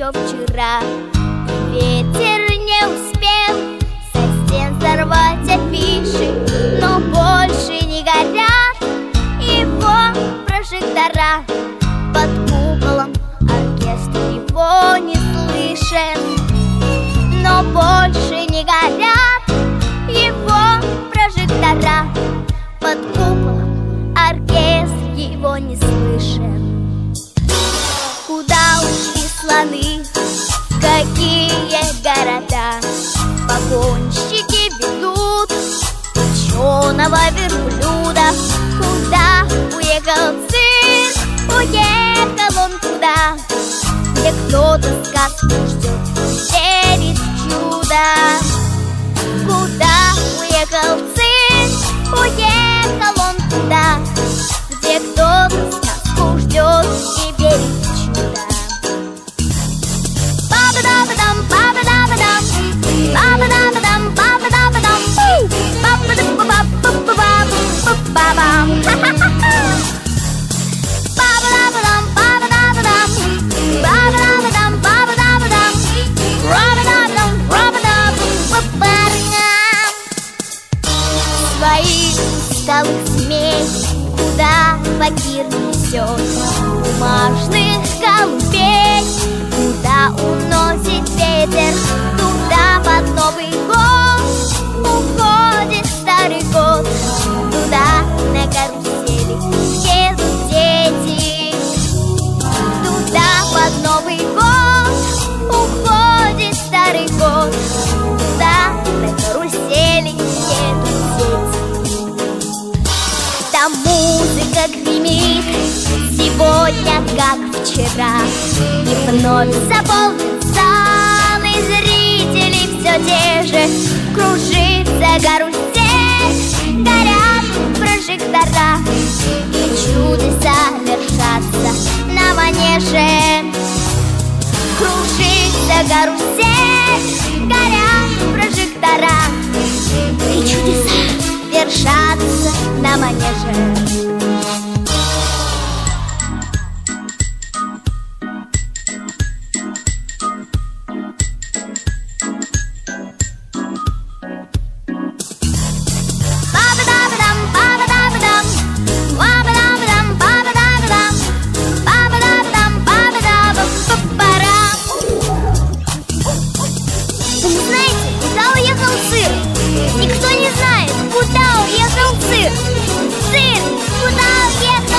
еще вчера. Ветер не успел со стен сорвать афиши, но больше не горят его прожектора. Под куполом оркестр его не слышен, но больше не горят его прожектора. Под куполом оркестр его не слышен. Куда ушли слоны, в какие города погонщики ведут ученого верблюда? Куда уехал цирк, уехал он туда, где кто-то сказку ждет, верит в чудо? Куда уехал цирк, уехал он туда, где кто-то сказку ждет и верит в чудо? Ба-ба-да-ба-дам, ба-ба-да-ба-дам, ба-ба-да-ба-дам, ба-ба-да-ба-дам, ба-ба-да-ба-ба-ба-ба-ба-бам, ха-ха-ха-ха. Ба-ба-да-ба-дам, ба-ба-да-ба-дам, ба-ба-да-ба-дам, ба-ба-да-ба-дам, ра-ба-да-ба-дам, ра-ба-да-бам, ба-ба-дам. Своих усталых змей куда факир несет, бумажных голубей куда уносит ветер, туда под Новый год уходит старый год, туда на карусели едут дети, туда под Новый год уходит старый год, туда на карусели едут дети. Там музыка гремит сегодня, как вчера, и вновь заполнен зал, и зрители все те же. Кружится карусель, горят прожектора, и чудеса вершатся на манеже. Кружится карусель, горят прожектора, и чудеса вершатся на манеже. Никто не знает, куда уехал цирк. Цирк, куда уехал?